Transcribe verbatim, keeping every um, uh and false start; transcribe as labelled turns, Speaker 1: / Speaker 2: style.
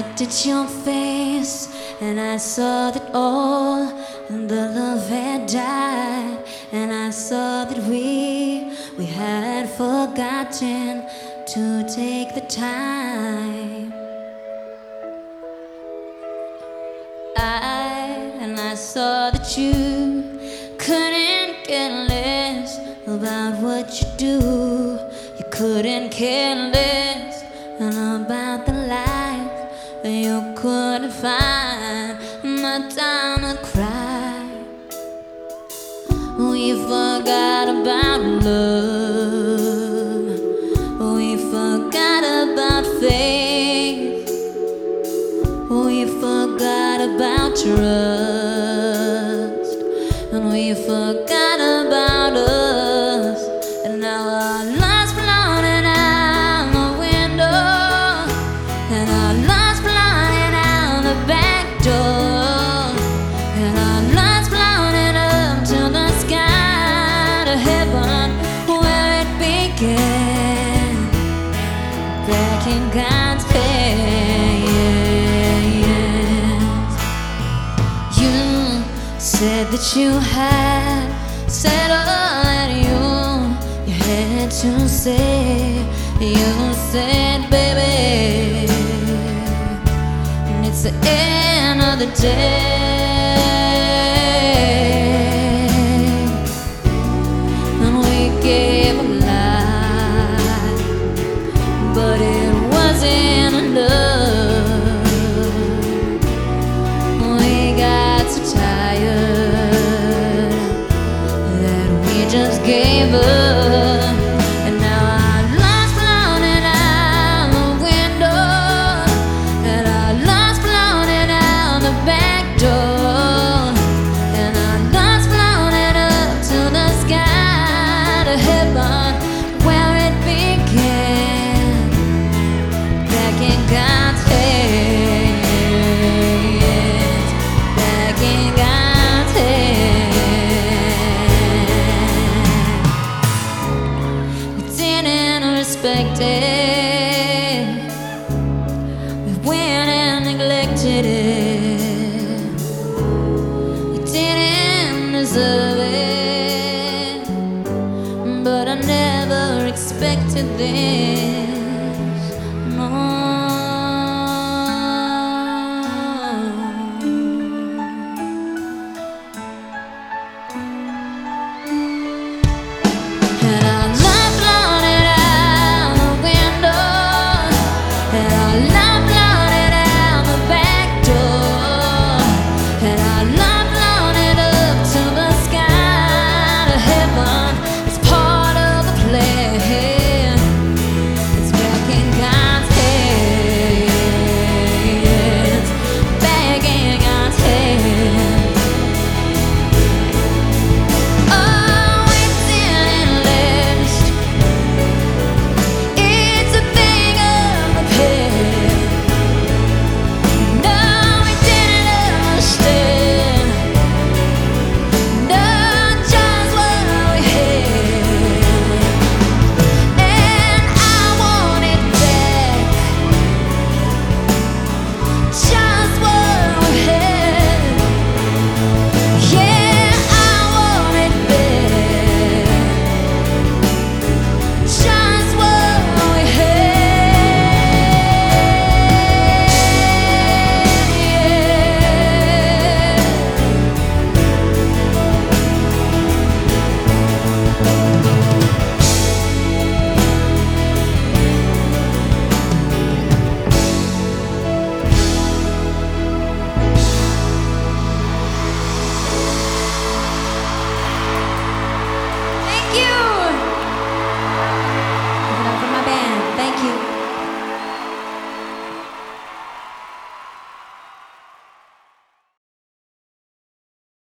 Speaker 1: looked at your face and I saw that all the love had died, and I saw that we we had forgotten to take the time. I and I saw that you couldn't care less about what you do. You couldn't care less about the life. You couldn't find the time to cry. We forgot about love. We forgot about faith. We forgot about trust. And we forgot about us. And now our love's floating out the window, and our love's floating out the back door, and our love's floating up to the sky, to heaven where it began, back in God's hands. You said that you had said all that you you had to say. You said, baby, it's the end of the day, and we gave a lie, but it wasn't enough. We got so tired that we just gave up. And now our love's floating out the window, and our love's floating out the back door, and our love's floating up to the sky, to heaven where it began, back in God's hands, back in God's hands. We didn't respect it. We went and neglected it. We didn't deserve it, but I never expected this.